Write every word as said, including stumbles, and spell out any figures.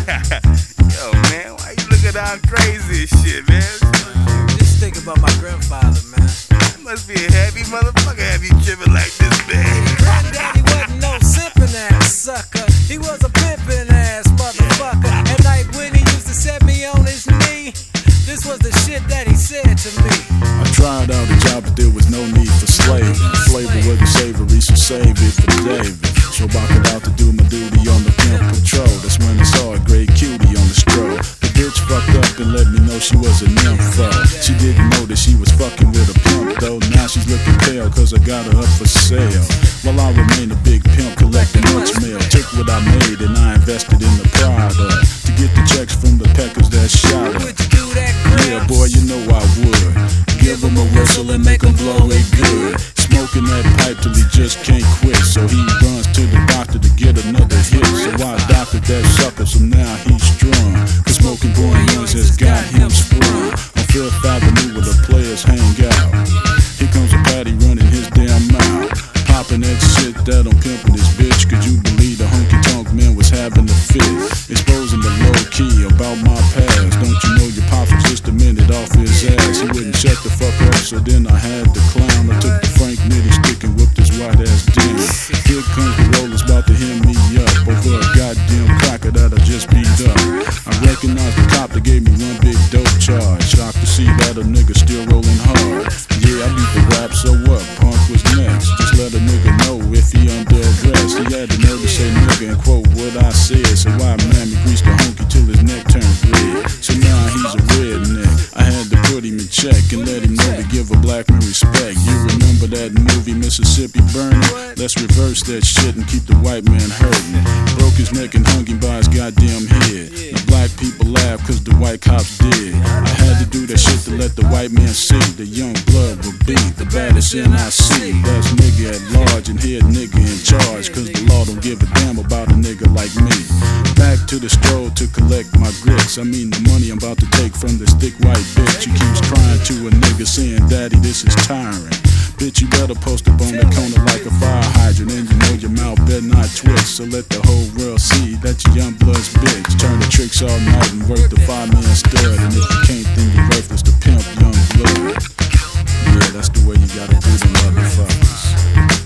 Yo, man, why you looking down crazy and shit, man? Just think about my grandfather, man. That must be a happy motherfucker have you tripping like this, man. Granddaddy wasn't no simping ass sucker. He was a pimpin' ass motherfucker. At night when he used to set me on his knee, this was the shit that he said to me. I tried out a job, but there was no need for slaving. Flavor wasn't savory, so save it for David. So I could out to do my duty on the pimp patrol. That's when I saw a great cutie on the stroll. The bitch fucked up and let me know she was a nympho. She didn't know that she was fucking with a pimp though. Now she's looking pale cause I got her up for sale. While I remain a big pimp collecting much mail. Took what I made and I invested in the product to get the checks from the peckers that shot her. Yeah boy, you know I would. Give him a whistle and make him blow it good. Smoking that pipe till he just can't quit. So he runs to the doctor to get another hit. So I doctored that sucker, so now he's strong. Cause smoking boy youngs has got him sprung. On Fifth Avenue where the players hang out. Here comes a patty running his damn mouth. Popping that shit that I'm pimping this bitch. Could you believe the honky tonk man was having a fit? Exposing the low key about my past. Don't you know your pops was just a minute off his ass? He wouldn't shut the fuck up, so then I had to clown. I took the Frank Nitty stick and whipped his white ass down. Here comes the rollers about to hem me up over a goddamn cracker that I just beat up. I recognized the cop that gave me one big dope charge. Shocked to see that a nigga still rolling hard. Yeah, I beat the rap, so what? Punk was next. Just let a nigga know if he under arrest. He had the nerve to say nigga and quote what I said. So why man me greased the honky till his neck turned red. So now he's a redneck. I had to put him in check and let him know to give a black man respect. You remember that movie Mississippi Burning? Let's reverse that shit and keep the white man hurting. Broke his neck and hung him by his goddamn head. The black people laughed cause the white cops did. I had to do that shit to let the white man see the young blood will be the baddest N I C. That's nigga at large and head nigga in charge. Cause the law don't give a damn about a nigga like me. Back to the stroll to collect my grits. I mean the money I'm about to take from this thick white bitch. She keeps crying to a nigga saying daddy this is tiring. Bitch you better post up on the corner like a fire hydrant. And you know your mouth better not twitch. So let the whole world see that you young blood's bitch. Turn the tricks all night and work the five man stud. And if you can't then you're worthless to pimp young blood. Yeah, that's the way you gotta do them motherfuckers.